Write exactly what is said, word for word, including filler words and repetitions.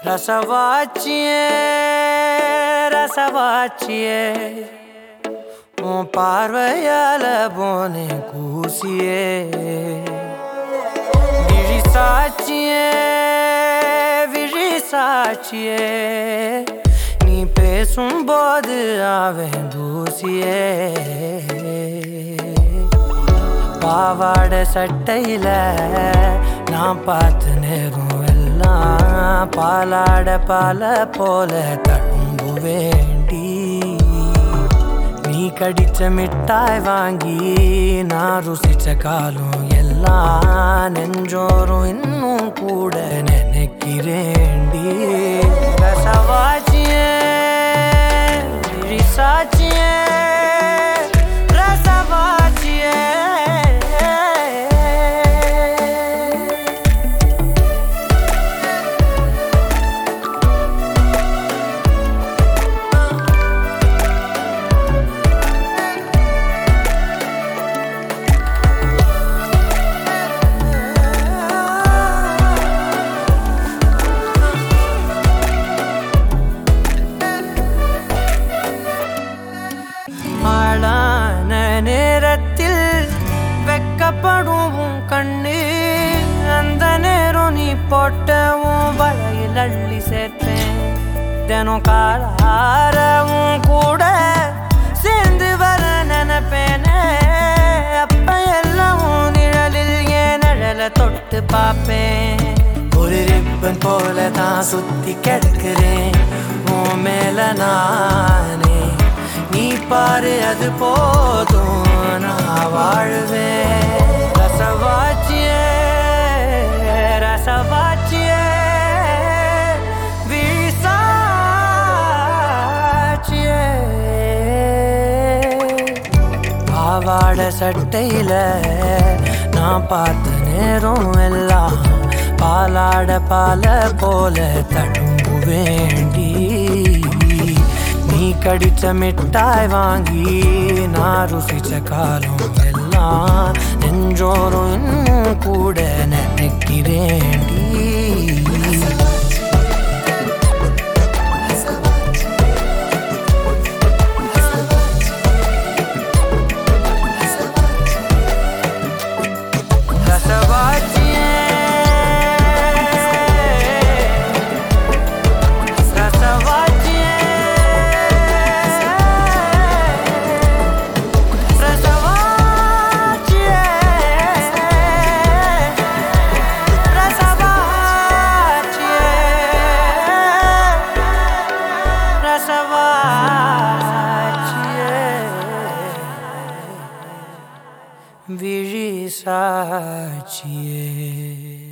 ரசவாச்சியே ரசவாச்சியே உன் பார்வையால போனே கூசியே விழி சாட்சியே விழி சாட்சியே நீ பேசும்போது அவன் தூசியே பாவாட சட்டையில நான் பார்த்து நேரும் எல்லாம் பாலாட பால போல தழும்பு வேண்டி நீ கடிச்ச மிட்டாய் வாங்கி நான் ருசிச்ச காலம் எல்லாம் நெஞ்சோறும் இன்னும் கூட நினைக்கிறேண்டி ரசவாச்சியே விழிசாட்சியே ரசவாச்சியே ஆளான நேரத்தில் வெக்கப்படும் கண்ணு அந்த நேரம் நீ போட்டவும் வலையில் அள்ளி சேர்ப்பேன் தினம் காலாரவும் கூட சேர்ந்து வர நினைப்பேனே அப்ப எல்லாம் நிழலில் ஏன் நிழலை தொட்டு பார்ப்பேன் ஒரு ரிப்பன் போல தான் சுத்தி கிடக்கிறேன் உன் மேல நானே நீ பாரு அது போதும் நான் வாழுவேன் ரசவாச்சியே ரசவாச்சியே விழிசாட்சியே பாவாட சட்டையில நான் பார்த்த நேரம் எல்லாம் பாலாட பால போல தழும்பு வேண்டி நீ கடிச்ச மிட்டாய் வாங்கி நான் ருசிச்ச காலம் எல்லாம் நெஞ்சோறும் இன்னும் கூட நினைக்கிறேண்டி விழி சாட்சியே